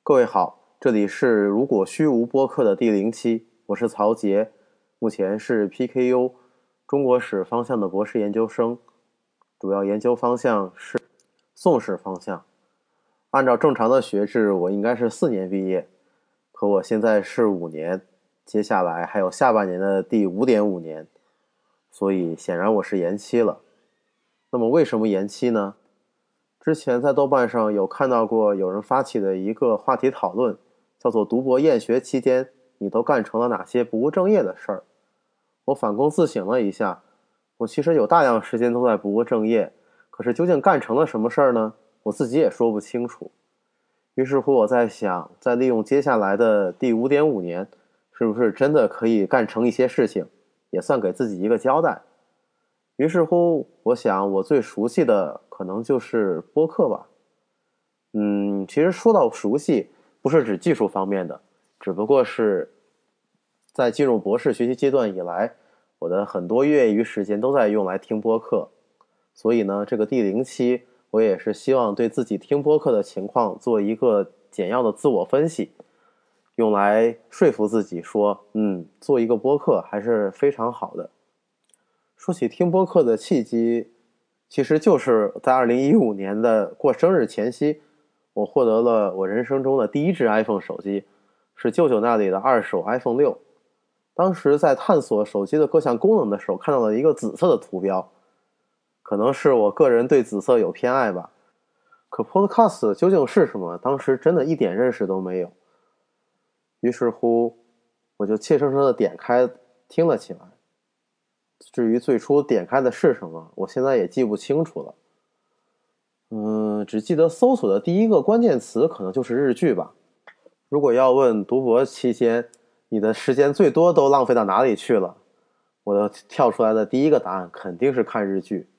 各位好，这里是如果虚无播客的第0期，我是曹杰，目前是 PKU 中国史方向的博士研究生，主要研究方向是宋史方向。按照正常的学制，我应该是4年毕业，可我现在是5年，接下来还有下半年的第5.5年，所以显然我是延期了。那么为什么延期呢？之前在豆瓣上有看到过有人发起的一个话题讨论，叫做读博厌学期间你都干成了哪些不务正业的事儿。我反躬自省了一下，我其实有大量时间都在不务正业，可是究竟干成了什么事儿呢？我自己也说不清楚。于是乎我在想，在利用接下来的第5.5年，是不是真的可以干成一些事情，也算给自己一个交代。于是乎我想我最熟悉的可能就是播客吧。其实说到熟悉，不是指技术方面的，只不过是在进入博士学习阶段以来，我的很多业余时间都在用来听播客。所以呢，这个第0期我也是希望对自己听播客的情况做一个简要的自我分析，用来说服自己说，做一个播客还是非常好的。说起听播客的契机，其实就是在2015年的过生日前夕，我获得了我人生中的第一只 iPhone 手机，是舅舅那里的2手 iPhone 6。当时在探索手机的各项功能的时候，看到了一个紫色的图标，可能是我个人对紫色有偏爱吧。可 Podcast 究竟是什么，当时真的一点认识都没有。于是乎，我就怯生生的点开听了起来。至于最初点开的是什么，我现在也记不清楚了。只记得搜索的第一个关键词可能就是日剧吧。如果要问读博期间你的时间最多都浪费到哪里去了，我跳出来的第一个答案肯定是看日剧。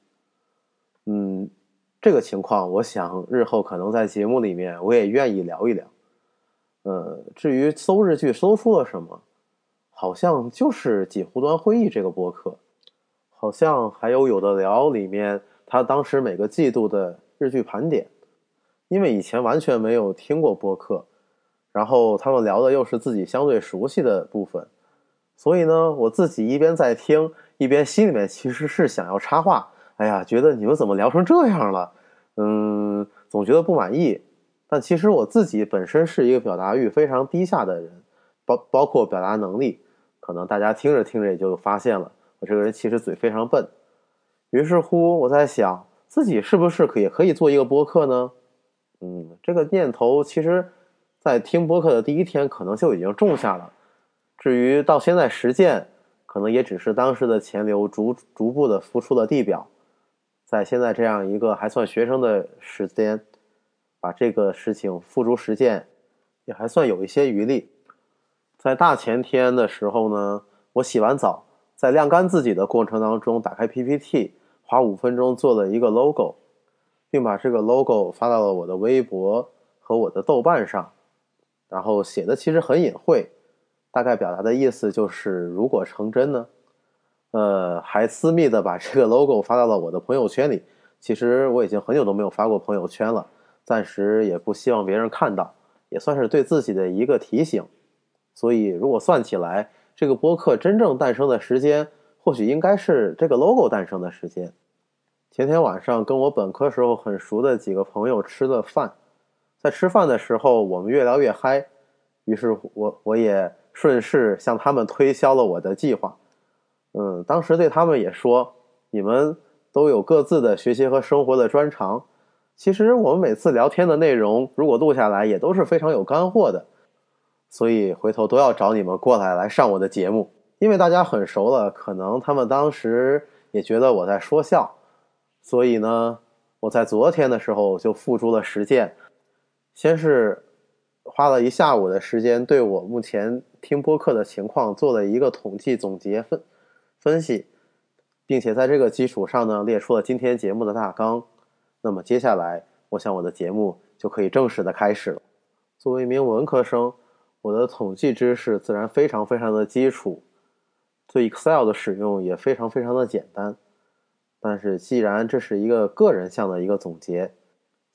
这个情况我想日后可能在节目里面我也愿意聊一聊。至于搜日剧搜出了什么，好像就是锦湖端会议这个播客，好像还有的聊里面他当时每个季度的日剧盘点。因为以前完全没有听过播客，然后他们聊的又是自己相对熟悉的部分，所以呢，我自己一边在听，一边心里面其实是想要插话，哎呀，觉得你们怎么聊成这样了？总觉得不满意。但其实我自己本身是一个表达欲非常低下的人，包括表达能力，可能大家听着听着也就发现了，我这个人其实嘴非常笨。于是乎我在想，自己是不是也可以做一个播客呢？这个念头其实在听播客的第一天可能就已经种下了，至于到现在实践，可能也只是当时的潜流逐步的浮出了地表。在现在这样一个还算学生的时间，把这个事情付诸实践也还算有一些余力。在大前天的时候呢，我洗完澡，在晾干自己的过程当中打开 PPT， 花5分钟做了一个 logo， 并把这个 logo 发到了我的微博和我的豆瓣上。然后写的其实很隐晦，大概表达的意思就是如果成真呢，还私密的把这个 logo 发到了我的朋友圈里。其实我已经很久都没有发过朋友圈了，暂时也不希望别人看到，也算是对自己的一个提醒。所以如果算起来，这个播客真正诞生的时间，或许应该是这个 logo 诞生的时间。前天晚上跟我本科时候很熟的几个朋友吃了饭，在吃饭的时候我们越聊越嗨，于是我也顺势向他们推销了我的计划。当时对他们也说，你们都有各自的学习和生活的专长，其实我们每次聊天的内容如果录下来也都是非常有干货的，所以回头都要找你们过来上我的节目。因为大家很熟了，可能他们当时也觉得我在说笑，所以呢，我在昨天的时候就付诸了实践。先是花了一下午的时间对我目前听播客的情况做了一个统计总结分析，并且在这个基础上呢列出了今天节目的大纲。那么接下来我想我的节目就可以正式的开始了。作为一名文科生，我的统计知识自然非常非常的基础，对 Excel 的使用也非常非常的简单。但是既然这是一个个人项的一个总结，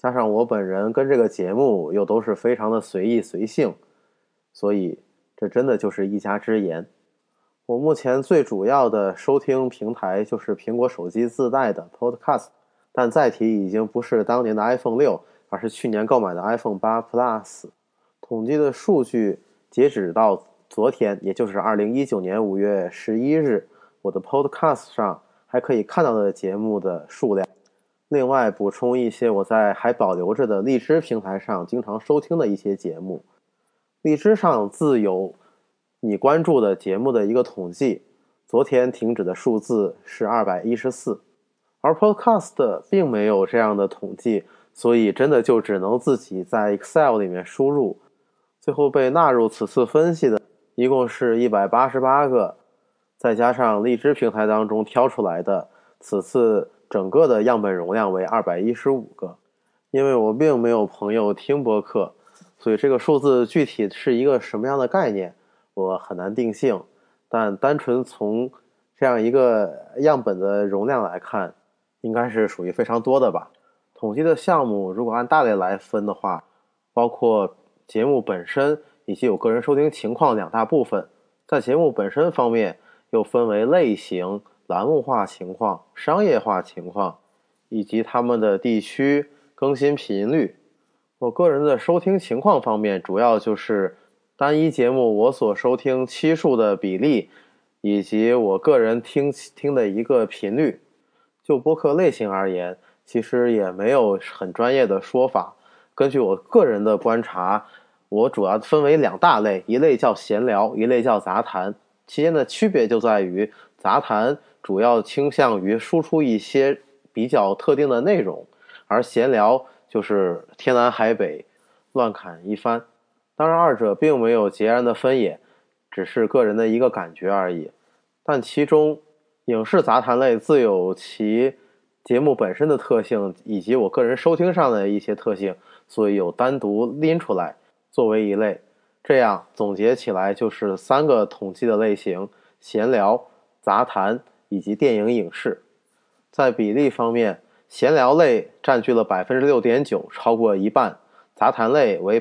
加上我本人跟这个节目又都是非常的随意随性，所以这真的就是一家之言。我目前最主要的收听平台就是苹果手机自带的 Podcast， 但载体已经不是当年的 iPhone 6，而是去年购买的 iPhone 8 Plus。统计的数据截止到昨天，也就是2019年5月11日，我的 Podcast 上还可以看到的节目的数量。另外补充一些我在还保留着的荔枝平台上经常收听的一些节目。荔枝上自有你关注的节目的一个统计，昨天停止的数字是214，而 Podcast 并没有这样的统计，所以真的就只能自己在 Excel 里面输入。最后被纳入此次分析的一共是188个，再加上荔枝平台当中挑出来的，此次整个的样本容量为215个。因为我并没有朋友听播客，所以这个数字具体是一个什么样的概念，我很难定性。但单纯从这样一个样本的容量来看，应该是属于非常多的吧。统计的项目如果按大类来分的话，包括节目本身以及我个人收听情况两大部分。在节目本身方面又分为类型、栏目化情况、商业化情况，以及他们的地区、更新频率。我个人的收听情况方面，主要就是单一节目我所收听期数的比例，以及我个人听的一个频率。就播客类型而言，其实也没有很专业的说法。根据我个人的观察，我主要分为两大类，一类叫闲聊，一类叫杂谈。其间的区别就在于，杂谈主要倾向于输出一些比较特定的内容，而闲聊就是天南海北，乱侃一番。当然二者并没有截然的分野，只是个人的一个感觉而已。但其中影视杂谈类自有其节目本身的特性，以及我个人收听上的一些特性，所以有单独拎出来作为一类。这样总结起来就是3个统计的类型：闲聊、杂谈以及电影影视。在比例方面，闲聊类占据了 6.9%， 超过一半，杂谈类为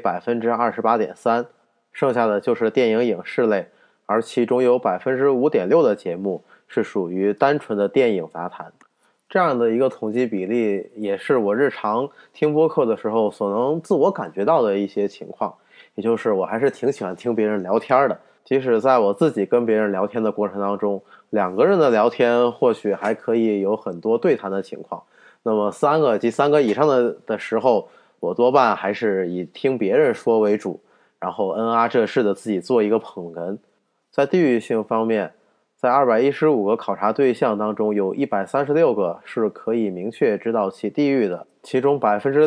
28.3%， 剩下的就是电影影视类，而其中有 5.6% 的节目是属于单纯的电影杂谈。这样的一个统计比例也是我日常听播客的时候所能自我感觉到的一些情况，也就是我还是挺喜欢听别人聊天的。即使在我自己跟别人聊天的过程当中，2个人的聊天或许还可以有很多对谈的情况，那么3个及3个以上的时候，我多半还是以听别人说为主，然后这事的自己做一个捧哏。在地域性方面，在215个考察对象当中，有136个是可以明确知道其地域的，其中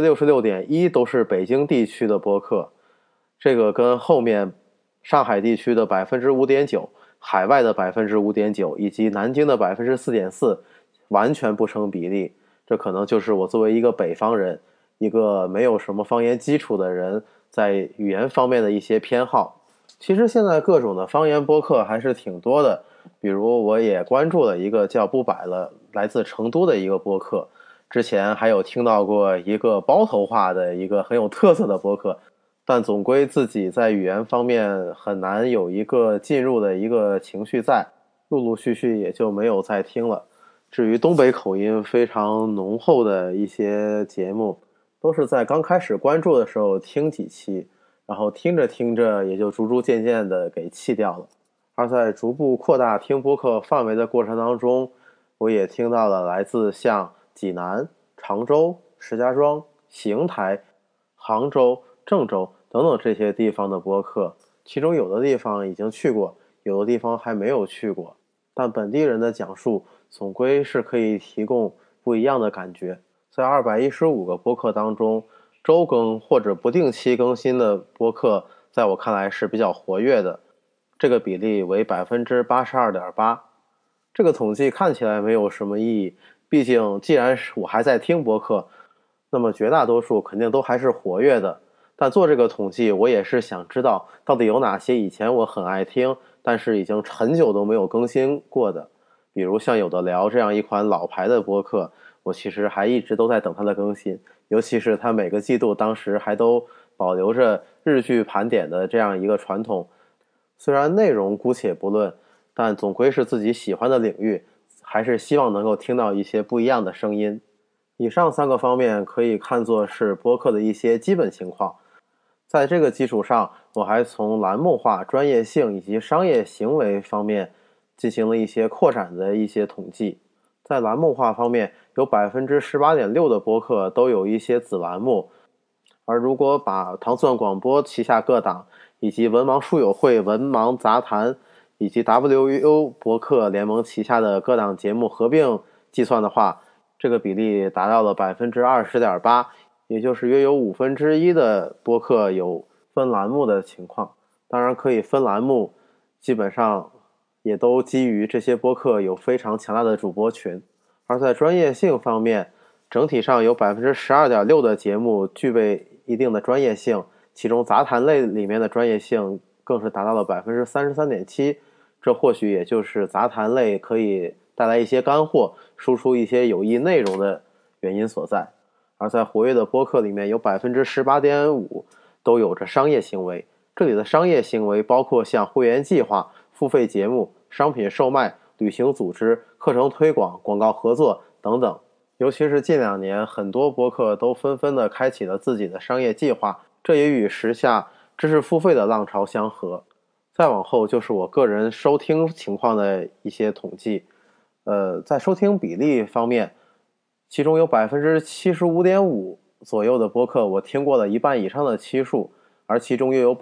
66.1% 都是北京地区的播客。这个跟后面上海地区的 5.9%、海外的 5.9% 以及南京的 4.4% 完全不成比例。这可能就是我作为一个北方人，一个没有什么方言基础的人，在语言方面的一些偏好。其实现在各种的方言播客还是挺多的，比如我也关注了一个叫不摆了，来自成都的一个播客。之前还有听到过一个包头话的一个很有特色的播客，但总归自己在语言方面很难有一个进入的一个情绪在，陆陆续续也就没有再听了。至于东北口音非常浓厚的一些节目，都是在刚开始关注的时候听几期，然后听着听着也就逐逐渐渐的给弃掉了。而在逐步扩大听播客范围的过程当中，我也听到了来自像济南、常州、石家庄、邢台、杭州、郑州等等这些地方的播客，其中有的地方已经去过，有的地方还没有去过，但本地人的讲述总归是可以提供不一样的感觉。在215个播客当中，周更或者不定期更新的播客在我看来是比较活跃的，这个比例为 82.8%。 这个统计看起来没有什么意义，毕竟既然我还在听播客，那么绝大多数肯定都还是活跃的。但做这个统计，我也是想知道到底有哪些以前我很爱听，但是已经很久都没有更新过的。比如像有的聊这样一款老牌的播客，我其实还一直都在等它的更新， 尤其是它每个季度当时还都保留着日剧盘点的这样一个传统。虽然内容姑且不论，但总归是自己喜欢的领域，还是希望能够听到一些不一样的声音。以上3个方面可以看作是播客的一些基本情况。在这个基础上，我还从栏目化、专业性以及商业行为方面进行了一些扩展的一些统计。在栏目化方面，有 18.6% 的播客都有一些子栏目，而如果把糖蒜广播旗下各档以及文盲书友会、文盲杂谈以及 WU 播客联盟旗下的各档节目合并计算的话，这个比例达到了 20.8%， 也就是约有1/5的播客有分栏目的情况。当然可以分栏目，基本上也都基于这些播客有非常强大的主播群。而在专业性方面，整体上有 12.6% 的节目具备一定的专业性，其中杂谈类里面的专业性更是达到了 33.7%， 这或许也就是杂谈类可以带来一些干货，输出一些有益内容的原因所在。而在活跃的播客里面，有 18.5% 都有着商业行为，这里的商业行为包括像会员计划、付费节目、商品售卖、旅行组织、课程推广、广告合作等等。尤其是近2年，很多播客都纷纷的开启了自己的商业计划，这也与时下知识付费的浪潮相合。再往后就是我个人收听情况的一些统计。在收听比例方面，其中有 75.5% 左右的播客我听过了1半以上的期数，而其中又有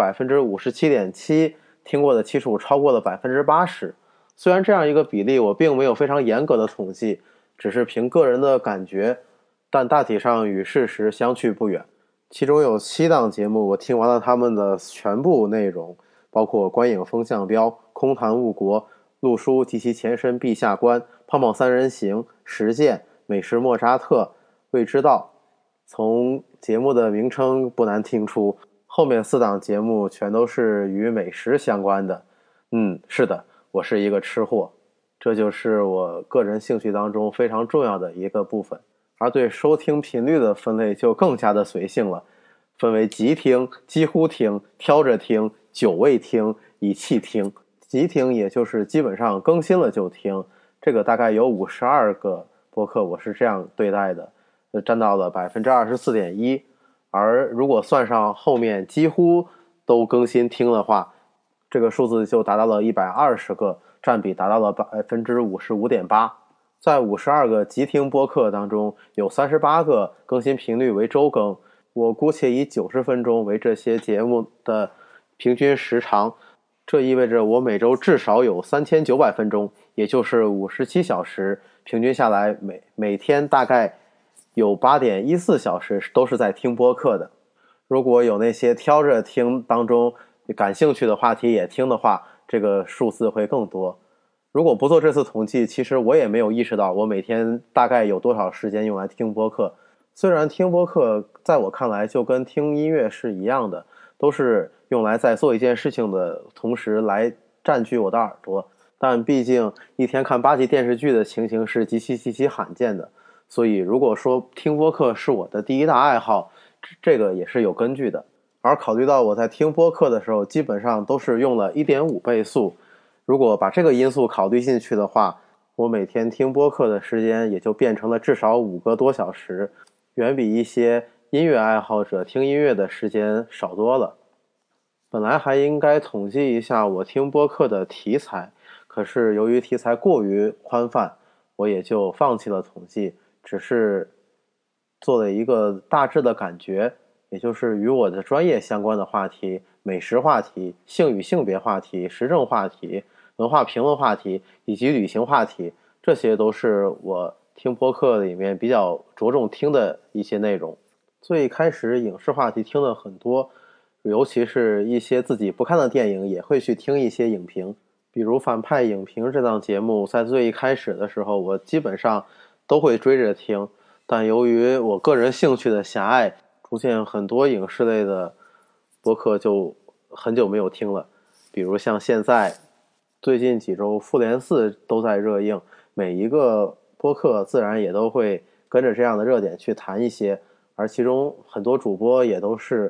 57.7% 听过的期数超过了 80%。虽然这样一个比例我并没有非常严格的统计，只是凭个人的感觉，但大体上与事实相去不远。其中有7档节目我听完了他们的全部内容，包括观影风向标、空谈误国、陆书及其前身陛下观、胖胖三人行、实践、美食莫扎特、未知道。从节目的名称不难听出，后面4档节目全都是与美食相关的。是的，我是一个吃货，这就是我个人兴趣当中非常重要的一个部分。而对收听频率的分类就更加的随性了，分为急听、几乎听、挑着听、久未听、一气听。急听也就是基本上更新了就听，这个大概有52个播客我是这样对待的，占到了 24.1%。而如果算上后面几乎都更新听的话，这个数字就达到了120个，占比达到了 55.8%。在52个急听播客当中，有38个更新频率为周更，我姑且以90分钟为这些节目的平均时长，这意味着我每周至少有3900分钟，也就是57小时，平均下来每天大概有 8.14 小时都是在听播客的。如果有那些挑着听当中感兴趣的话题也听的话，这个数字会更多。如果不做这次统计，其实我也没有意识到我每天大概有多少时间用来听播客。虽然听播客在我看来就跟听音乐是一样的，都是用来在做一件事情的同时来占据我的耳朵，但毕竟一天看8集电视剧的情形是极其罕见的，所以如果说听播客是我的第一大爱好，这个也是有根据的。而考虑到我在听播客的时候基本上都是用了 1.5 倍速，如果把这个因素考虑进去的话，我每天听播客的时间也就变成了至少5个多小时，远比一些音乐爱好者听音乐的时间少多了。本来还应该统计一下我听播客的题材，可是由于题材过于宽泛，我也就放弃了统计，只是做了一个大致的感觉，也就是与我的专业相关的话题、美食话题、性与性别话题、时政话题、文化评论话题以及旅行话题，这些都是我听播客里面比较着重听的一些内容。最开始影视话题听了很多，尤其是一些自己不看的电影也会去听一些影评。比如反派影评这档节目在最一开始的时候我基本上都会追着听，但由于我个人兴趣的狭隘，出现很多影视类的播客就很久没有听了。比如像现在最近几周复联4都在热映，每一个播客自然也都会跟着这样的热点去谈一些， 而其中很多主播也都是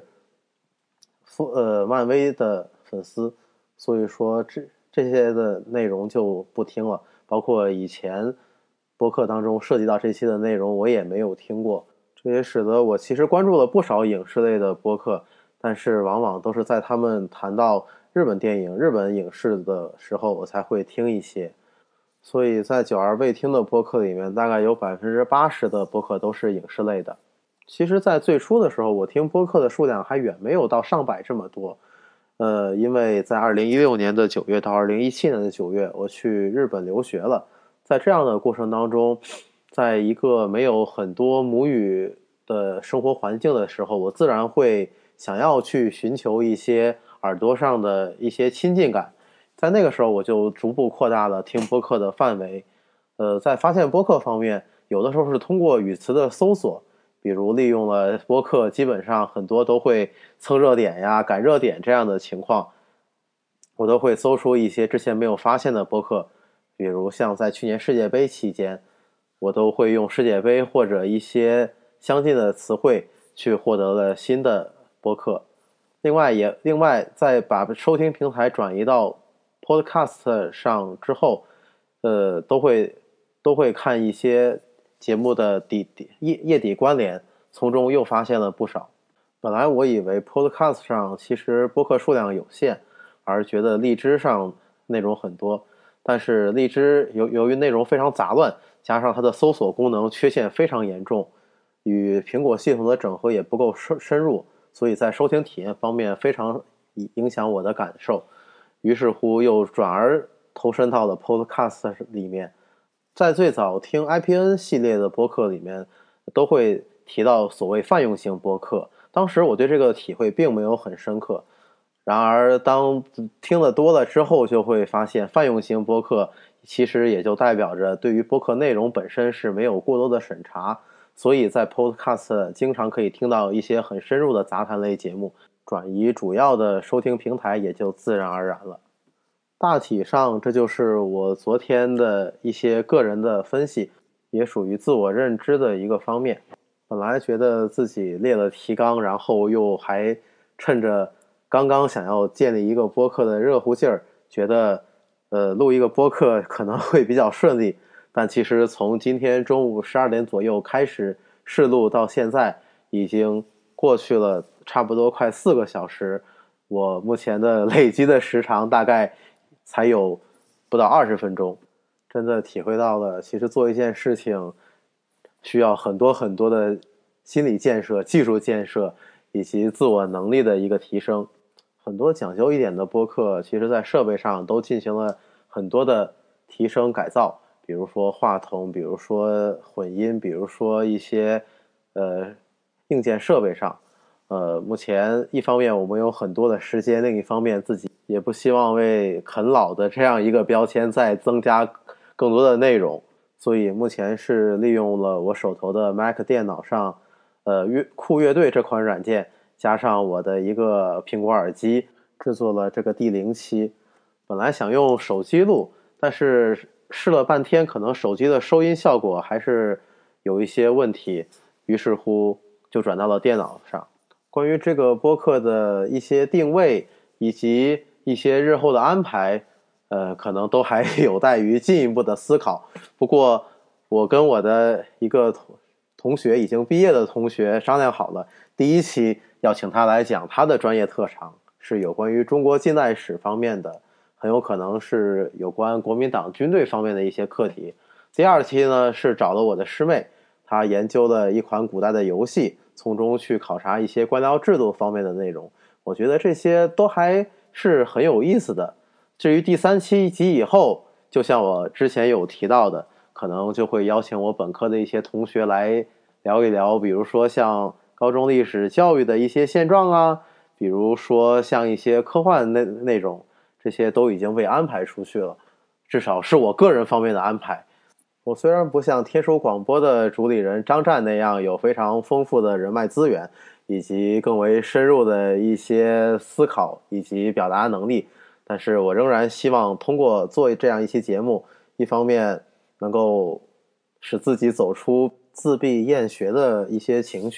漫威的粉丝，所以说这些的内容就不听了，包括以前播客当中涉及到这期的内容我也没有听过，这也使得我其实关注了不少影视类的播客，但是往往都是在他们谈到日本电影、日本影视的时候我才会听一些。所以在九儿未听的播客里面，大概有80%的播客都是影视类的。其实在最初的时候，我听播客的数量还远没有到上百这么多。因为在2016年的9月到2017年的9月，我去日本留学了。在这样的过程当中，在一个没有很多母语的生活环境的时候，我自然会想要去寻求一些耳朵上的一些亲近感。在那个时候，我就逐步扩大了听播客的范围。在发现播客方面，有的时候是通过语词的搜索，比如利用了播客，基本上很多都会蹭热点呀、赶热点这样的情况，我都会搜出一些之前没有发现的播客，比如像在去年世界杯期间，我都会用世界杯或者一些相近的词汇去获得了新的播客。另外，在把收听平台转移到 Podcast 上之后，都会看一些节目的页底关联，从中又发现了不少。本来我以为 Podcast 上其实播客数量有限，而觉得荔枝上内容很多，但是荔枝由于内容非常杂乱，加上它的搜索功能缺陷非常严重，与苹果系统的整合也不够深入，所以在收听体验方面非常影响我的感受。于是乎又转而投身到了 Podcast 里面。在最早听 IPN 系列的播客里面，都会提到所谓泛用型播客。当时我对这个体会并没有很深刻，然而当听得多了之后，就会发现泛用型播客其实也就代表着对于播客内容本身是没有过多的审查，所以在 Podcast 经常可以听到一些很深入的杂谈类节目，转移主要的收听平台也就自然而然了。大体上，这就是我昨天的一些个人的分析，也属于自我认知的一个方面。本来觉得自己列了提纲，然后又还趁着刚刚想要建立一个播客的热乎劲儿，觉得录一个播客可能会比较顺利。但其实从今天中午12点左右开始试录到现在，已经过去了差不多快4个小时。我目前的累积的时长大概才有不到20分钟，真的体会到了其实做一件事情需要很多很多的心理建设、技术建设以及自我能力的一个提升。很多讲究一点的播客其实在设备上都进行了很多的提升改造，比如说话筒，比如说混音，比如说一些硬件设备上。目前一方面我们有很多的时间，另一方面自己也不希望为啃老的这样一个标签再增加更多的内容，所以目前是利用了我手头的 Mac 电脑上酷乐队这款软件，加上我的一个苹果耳机，制作了这个第0期。本来想用手机录，但是试了半天，可能手机的收音效果还是有一些问题，于是乎就转到了电脑上。关于这个播客的一些定位以及一些日后的安排，可能都还有待于进一步的思考。不过我跟我的一个同学已经毕业的同学商量好了，第1期要请他来讲他的专业特长，是有关于中国近代史方面的，很有可能是有关国民党军队方面的一些课题。第2期呢是找了我的师妹，她研究了一款古代的游戏，从中去考察一些官僚制度方面的内容。我觉得这些都还是很有意思的。至于第3期及以后，就像我之前有提到的，可能就会邀请我本科的一些同学来聊一聊，比如说像高中历史教育的一些现状啊，比如说像一些科幻内容，这些都已经被安排出去了，至少是我个人方面的安排。我虽然不像天书广播的主理人张湛那样有非常丰富的人脉资源，以及更为深入的一些思考以及表达能力，但是我仍然希望通过做这样一期节目，一方面能够使自己走出自闭厌学的一些情绪，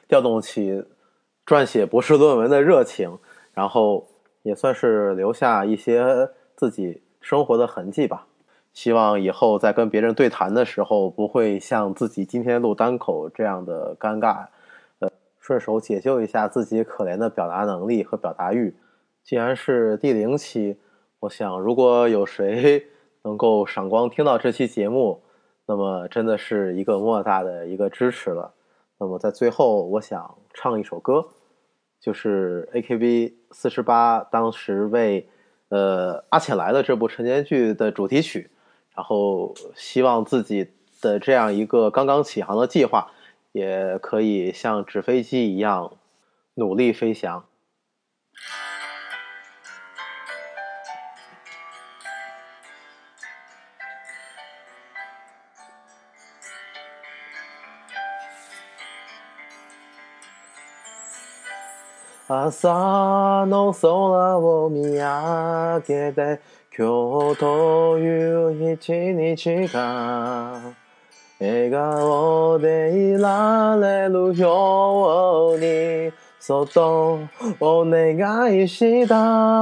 调动起撰写博士论文的热情，然后也算是留下一些自己生活的痕迹吧。希望以后在跟别人对谈的时候，不会像自己今天录单口这样的尴尬，顺手解救一下自己可怜的表达能力和表达欲。既然是第0期，我想如果有谁能够赏光听到这期节目，那么真的是一个莫大的一个支持了。那么在最后，我想唱一首歌，就是 AKB48当时为阿浅来了这部晨间剧的主题曲，然后希望自己的这样一个刚刚起航的计划也可以像纸飞机一样努力飞翔。朝の空を見上げて今日という一日が笑顔でいられるようにそっとお願いした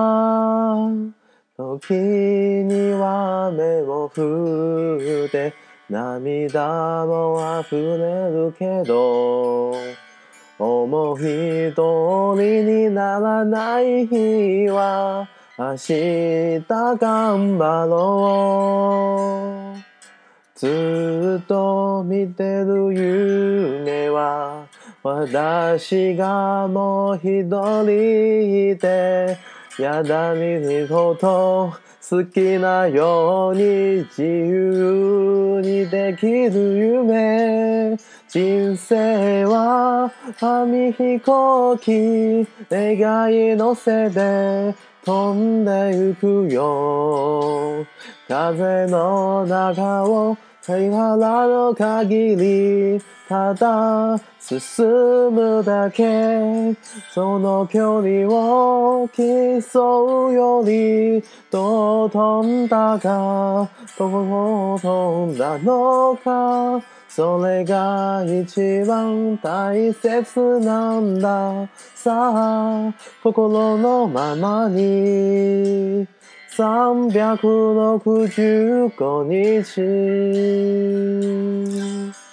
時には目を振って涙も溢れるけど思う一人にならない日は明日頑張ろうずっと見てる夢は私がもう一人いてやだにほど好きなように自由にできる夢人生は紙飛行機願い乗せて飛んでゆくよ風の中を貝殻の限りただ進むだけその距離を競うよりどう飛んだかどこ飛んだのかそれが一番大切なんださあ心のままに365日